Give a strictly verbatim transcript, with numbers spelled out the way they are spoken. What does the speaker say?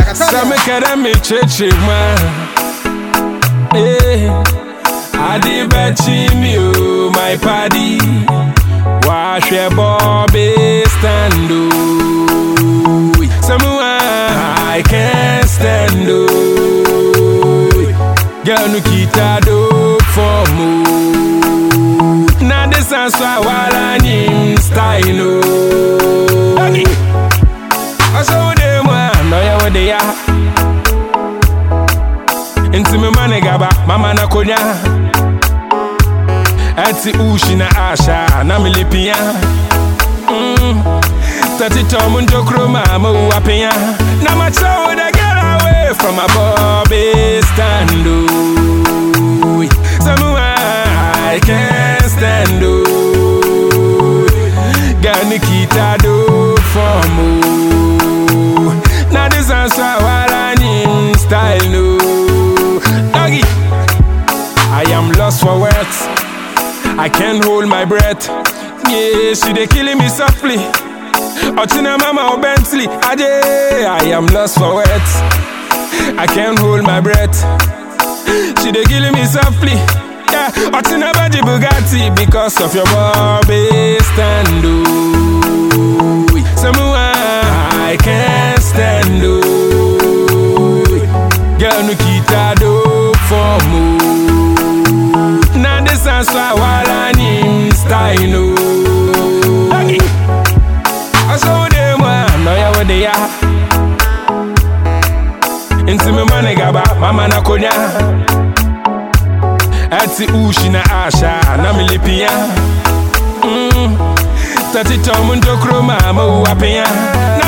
Some can me cheche man. Eh, I did bet you, my paddy. Wash your Bobby stand. Someone I can't stand. Girl, no kita do for mo. Now this is why I need style. I saw them one, no ya what they are. Into me money gaba, mama na konya. Ati ushi na asha, na milipia. Tati tomu njokro mama uwapia. Na macho da get away from my Bobby stand. Someone I can't stand. Gani kita do for mo. Now this is what I need style no. Doggy, I am lost for words. I can't hold my breath. Yeah, she they killing me softly. Ochina mama or Bentley. Aje, I am lost for words. I can't hold my breath. She they killing me softly. Yeah, Ochina baji Bugatti because of your Bobby stand. Someone I can't stand. Girl, no kita do for mo. Now this is why I need style. I saw them one, no ya what they are. Into me money gaba, mama na konya. Ati ushi na asha, na milipia. Tati tomu ndokro mama uwapia.